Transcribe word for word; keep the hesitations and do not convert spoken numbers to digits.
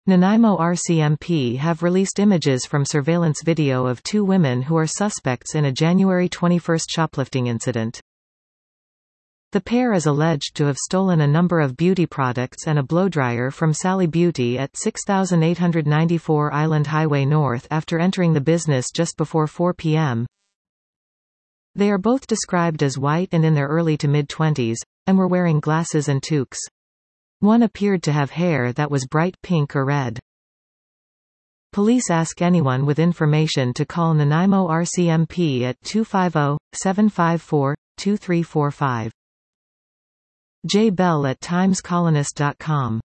Nanaimo R C M P have released images from surveillance video of two women who are suspects in a January twenty-first shoplifting incident. The pair is alleged to have stolen a number of beauty products and a blowdryer from Sally Beauty at six thousand eight hundred ninety-four Island Highway North after entering the business just before four p m They are both described as white and in their early to mid-twenties, and were wearing glasses and toques. One appeared to have hair that was bright pink or red. Police ask anyone with information to call Nanaimo R C M P at two five zero, seven five four, two three four five. J Bell at times colonist dot com